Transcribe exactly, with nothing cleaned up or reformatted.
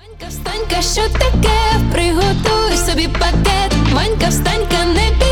Ванька, встанька, що таке? Приготуй собі пакет. Ванька, встанька, не